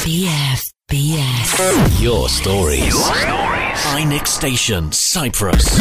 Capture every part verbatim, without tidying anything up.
B F B S. Your stories. Your stories. iNick Station, Cyprus.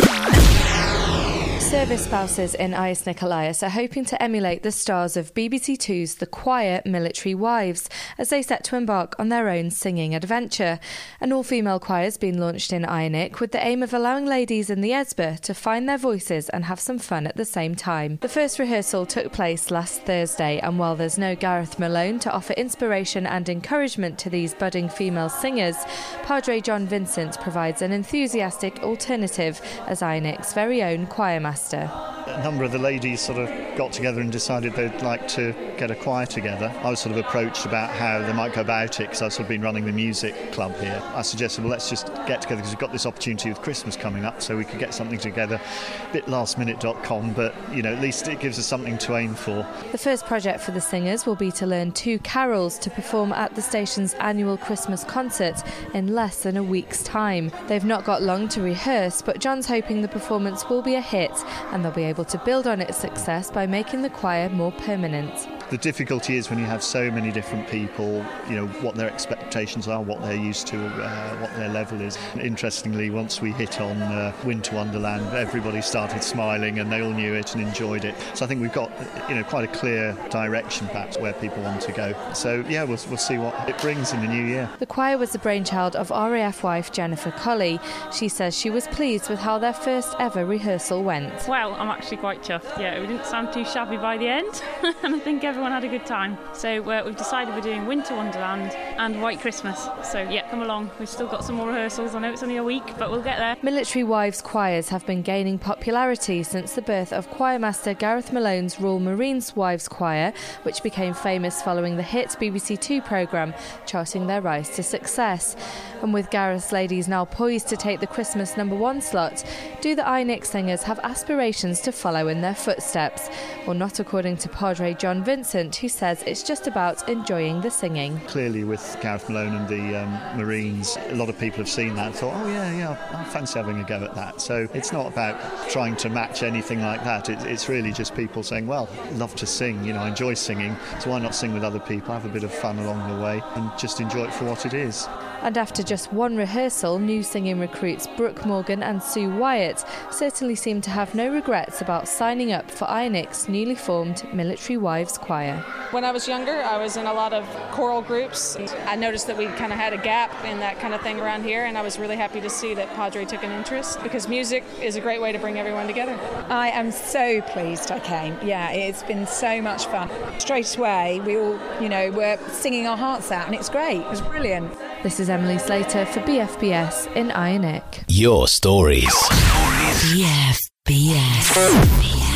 Service spouses in Ias Nikolaos are hoping to emulate the stars of B B C Two's The Choir Military Wives as they set to embark on their own singing adventure. An all-female choir has been launched in iNick with the aim of allowing ladies in the E S B A to find their voices and have some fun at the same time. The first rehearsal took place last Thursday, and while there's no Gareth Malone to offer inspiration and encouragement to these budding female singers, Padre John Vincent provides an enthusiastic alternative as iNick's very own choir master. A number of the ladies sort of got together and decided they'd like to get a choir together. I was sort of approached about how they might go about it because I've sort of been running the music club here. I suggested, well, let's just get together because we've got this opportunity with Christmas coming up, so we could get something together. A bit last minute dot com, but, you know, at least it gives us something to aim for. The first project for the singers will be to learn two carols to perform at the station's annual Christmas concert in less than a week's time. They've not got long to rehearse, but John's hoping the performance will be a hit and they'll be able to build on its success by making the choir more permanent. The difficulty is when you have so many different people, you know, what their expectations are, what they're used to, uh, what their level is. And interestingly, once we hit on uh, Winter Wonderland, everybody started smiling and they all knew it and enjoyed it. So I think we've got, you know, quite a clear direction perhaps where people want to go. So yeah, we'll, we'll see what it brings in the new year. The choir was the brainchild of R A F wife Jennifer Colley. She says she was pleased with how their first ever rehearsal went. Well, I'm actually quite chuffed. Yeah, we didn't sound too shabby by the end, and I think everyone had a good time. So uh, we've decided we're doing Winter Wonderland and White Christmas. So yeah, come along. We've still got some more rehearsals. I know it's only a week, but we'll get there. Military wives choirs have been gaining popularity since the birth of choirmaster Gareth Malone's Royal Marines Wives Choir, which became famous following the hit B B C Two programme, charting their rise to success. And with Gareth's ladies now poised to take the Christmas number one slot, do the iNick singers have aspirations to follow in their footsteps? Well, not according to Padre John Vincent, who says it's just about enjoying the singing. Clearly with Gareth Malone and the um, Marines, a lot of people have seen that and thought, oh yeah, yeah, I fancy having a go at that. So it's not about trying to match anything like that. It, it's really just people saying, well, love to sing, you know, I enjoy singing, so why not sing with other people, have a bit of fun along the way and just enjoy it for what it is. And after just one rehearsal, new singing recruits Brooke Morgan and Sue Wyatt certainly seem to have no regrets about signing up for iNick's newly formed Military Wives Choir. When I was younger, I was in a lot of choral groups. I noticed that we kind of had a gap in that kind of thing around here, and I was really happy to see that Padre took an interest because music is a great way to bring everyone together. I am so pleased I came. Yeah, it's been so much fun. Straight away, we all, you know, were singing our hearts out, and it's great. It was brilliant. This is Emily Slater for B F B S in iNick. Your stories. B F B S.